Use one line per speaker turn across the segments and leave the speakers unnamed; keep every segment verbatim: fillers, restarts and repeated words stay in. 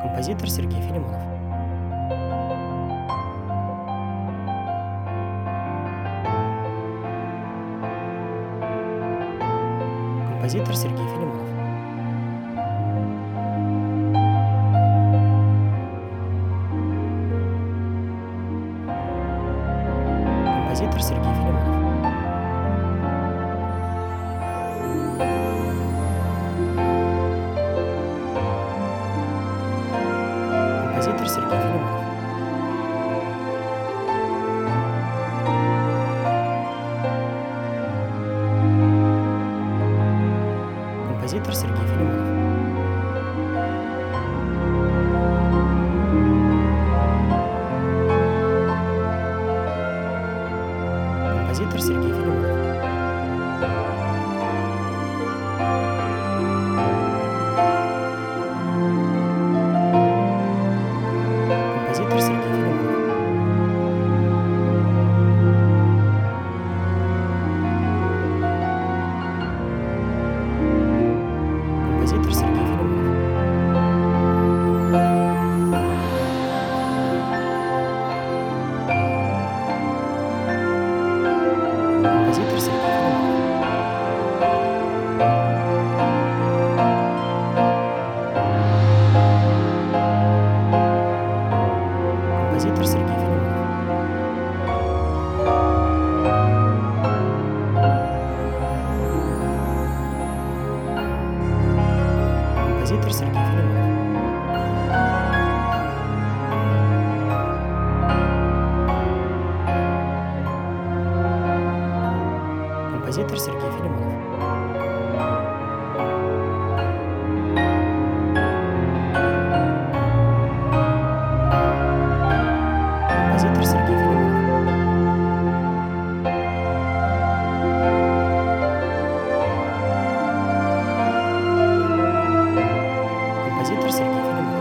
Композитор Сергей Филимонов. Композитор Сергей Филимонов. Композитор Сергей Филимонов. Композитор Сергей Филимонов. Композитор Сергей Филимонов. Композитор Сергей Филимонов. Композитор Сергей Филимонов. Композитор Сергей Филимонов. Композитор Сергей Филимонов. Композитор Сергей Филимонов. Композитор Сергей Филимонов. Композитор Сергей Филимонов. Композитор Сергей Филимонов. Композитор Сергей Филимонов.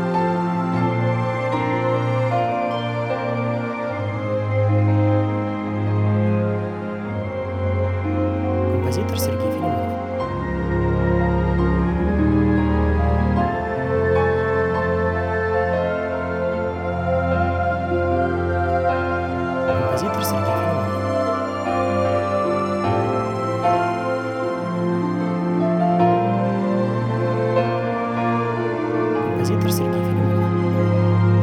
Композитор Сергей Филимонов. Композитор Сергей Филимонов. Композитор Сергей Филимонов.